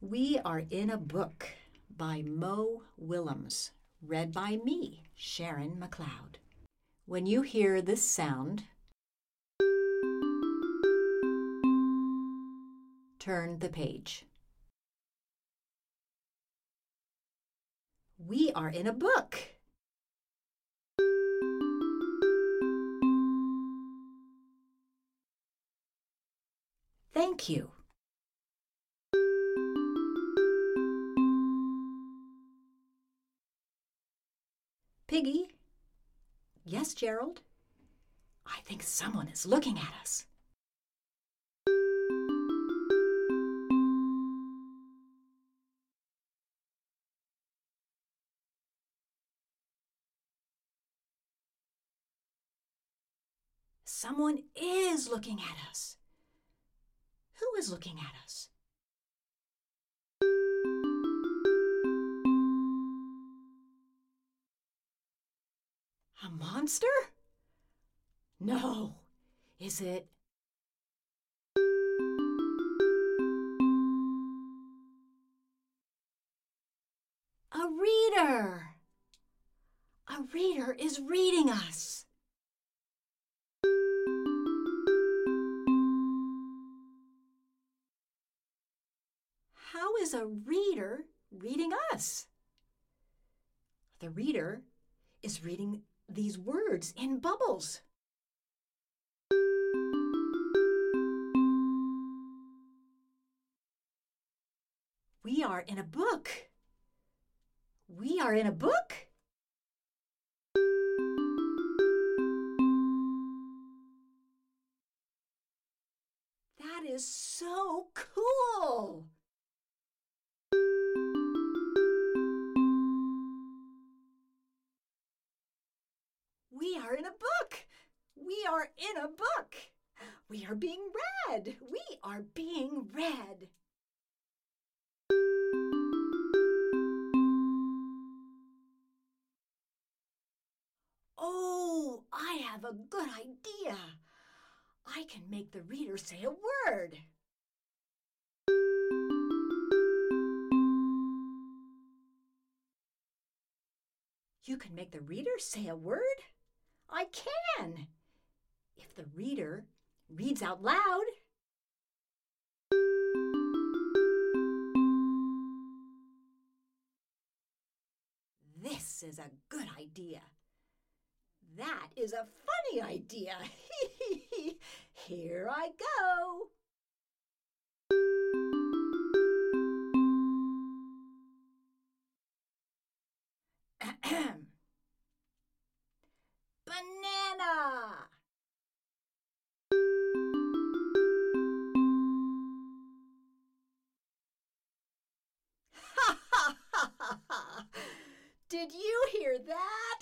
We Are in a Book by Mo Willems, read by me, Sharon McLeod. When you hear this sound, turn the page. We are in a book. Thank you. Piggy? Yes, Gerald? I think someone is looking at us. Someone is looking at us. Who is looking at us? A monster? No. Is it? A reader. A reader is reading us. How is a reader reading us? The reader is reading these words in bubbles. We are in a book. We are in a book? That is so cool! We are in a book! We are in a book! We are being read! We are being read! Oh, I have a good idea. I can make the reader say a word. You can make the reader say a word? I can. If the reader reads out loud. This is a good idea. That is a funny idea. Here I go. Banana. Ha ha ha ha ha! Did you hear that?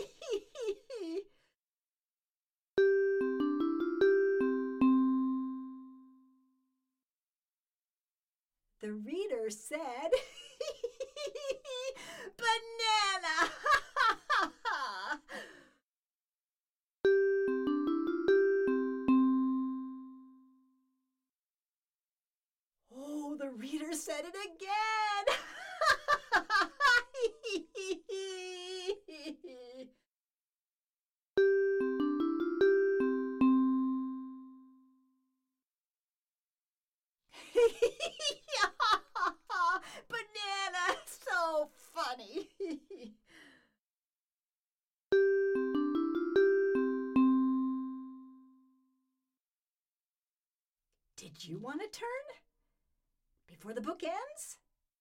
The reader said, banana! Oh, the reader said it again! Banana, so funny. Did you want to turn before the book ends?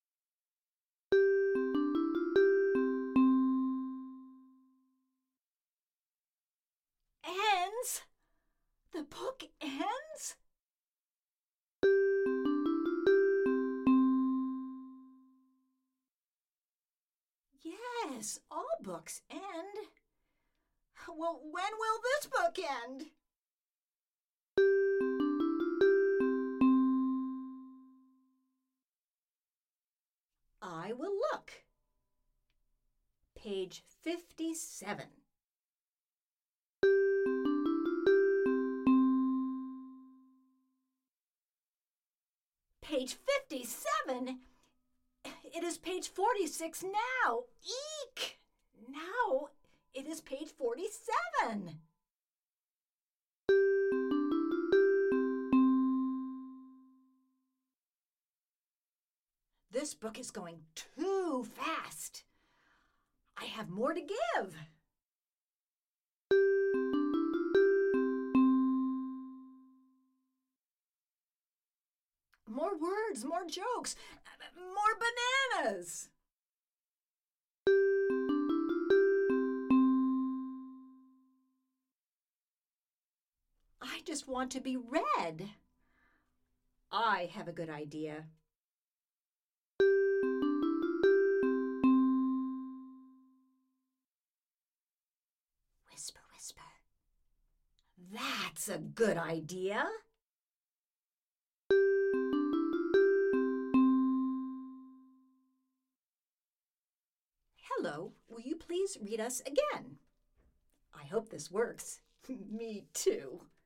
Ends? The book ends? Yes, all books end. Well, when will this book end? I will look. Page 57. page 57. It is page 46 now. Eek! Now it is page 47. This book is going too fast. I have more to give. More words, more jokes, more bananas. I just want to be read. I have a good idea. Whisper, whisper. That's a good idea. Hello, will you please read us again? I hope this works. Me too.